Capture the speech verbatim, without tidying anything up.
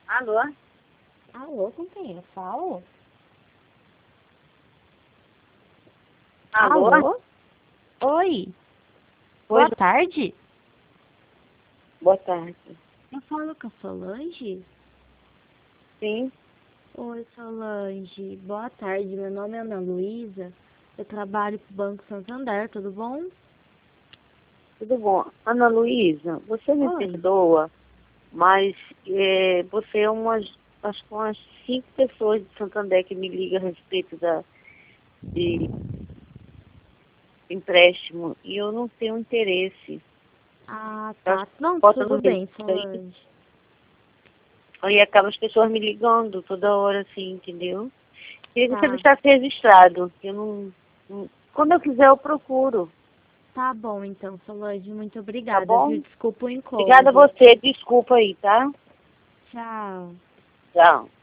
Alô? Alô, com quem eu falo? Alô? Alô? Oi. Oi. Boa tarde. Boa tarde. Eu falo com a Solange? Sim, Oi, Solange. Boa tarde. Meu nome é Ana Luísa. Eu trabalho pro Banco Santander, tudo bom? tudo bom. Ana Luísa, você me Oi. perdoa, mas é, você é umas, acho que umas cinco pessoas de Santander que me ligam a respeito da, de empréstimo e eu não tenho interesse. Ah, Eu acho tá. que Não, bota no tudo bem, registro aí. Solange. Aí acaba as pessoas me ligando toda hora, assim, entendeu? Queria que você Tá. deixasse registrado. Eu não, não- quando eu quiser, eu procuro, Tá bom, então, Solange. Muito tá obrigada, viu? bom? Desculpa o Obrigada a incômodo. você. Desculpa aí, tá? Tchau. Tchau.